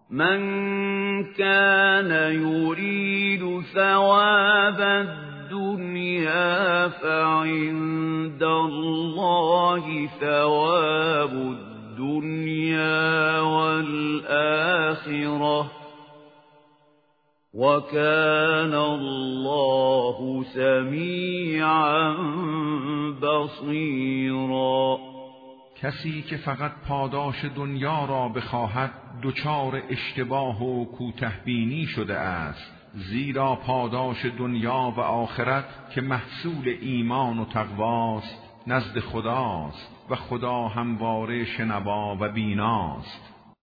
من كان يريد ثواب الدنيا فعند الله ثواب الدنيا والآخرة وكان الله سمیعا بصیرا. کسی که فقط پاداش دنیا را بخواهد دچار اشتباه و کوته‌بینی شده است، زیرا پاداش دنیا و آخرت که محصول ایمان و تقواست نزد خداست و خدا همواره شنوا و بیناست.